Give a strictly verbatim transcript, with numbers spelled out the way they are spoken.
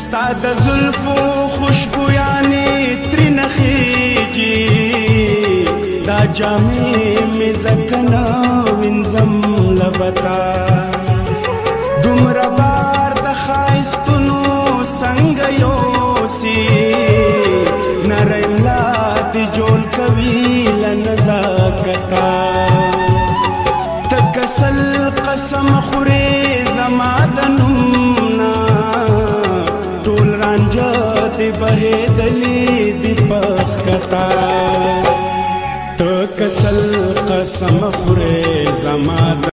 ستا د زلفو خوشبویانې ترې نخیږي دا جامې مې ځکه نه وینځم لبتا دومره بار د ښایستونو څنګه یوسي نری ملا دې جوړ کوي له نزاکتا ته که سل قسم خورې زما د نوم نه ټول رانجه دې بهېدلې دي په ښکتا ته که سل قسم خورې زما